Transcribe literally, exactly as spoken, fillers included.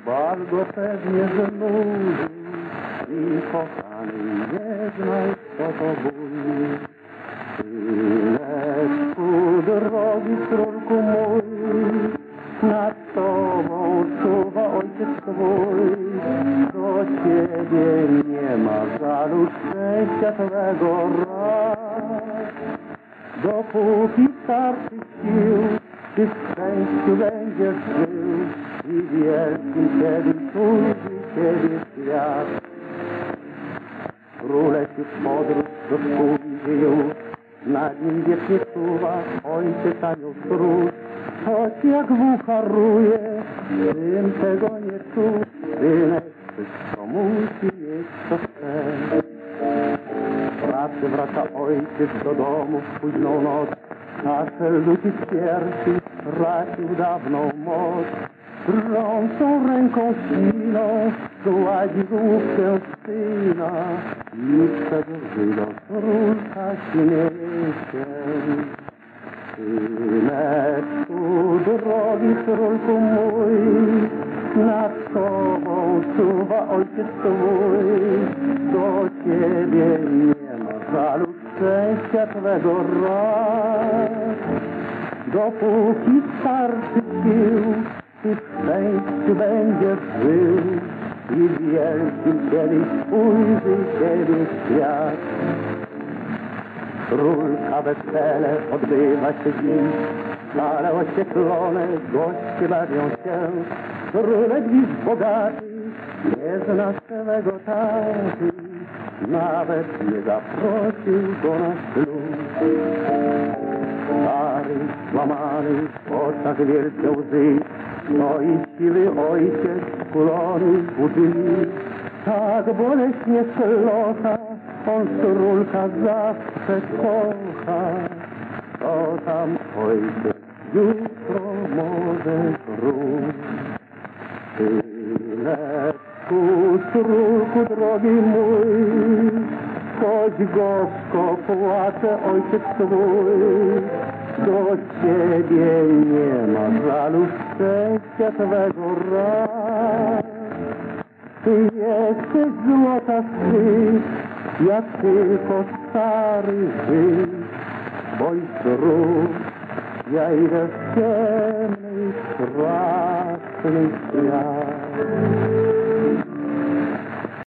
Bardzo pewnie, że nudzi i kochany nie znaj, co to ból. Syneczku drogi, córku mój, nad tobą czuwa ojciec twój. Do ciebie nie ma żalu, szczęścia twego raz. Dopóki starczy sił, ty w szczęściu będziesz żył i wielkim kiedyś ujrzy ciebie świat. Królek już podróż do szkół idzie już, nad nim wiecznie czuwa ojciec anioł stróż. Choć jak wół haruje, syn tego nie czuł, synek wszystko musi mieć co chce. Z pracy wraca ojciec do domu w późną noc, kaszel dusi z piersi, tracił dawną moc. Drżącą ręką silną gładzi główkę syna i przed żydą córka śmieje się. Syneczku drogi, córku mój, nad tobą czuwa ojciec twój. Do ciebie nie ma żalu, szczęścia twego raz. Dopóki starczy sił, ty w szczęściu będziesz żył i wielkim kiedyś ujrzy ciebie świat. Królka wesele odbywa się dziś, ale oświetlone goście bawią się. Królek dziś bogaty nie zna swego taty, nawet nie zaprosił go na ślub. Stary, złamany, w oczach wielkie łzy, no i siwy ojciec skulony w łzy. Tak boleśnie szlocha, on córulka zawsze kocha. To tam ojciec jutro może wróć. Syneczku, córulku drogi mój, choć gorzko płacze ojciec twój. Do ciebie nie ma żalu, szczęścia twego raz. Ty jesteś złota syć, jak tylko stary żyć. Bądź zdrów, ja idę w ciemny, straszny świat.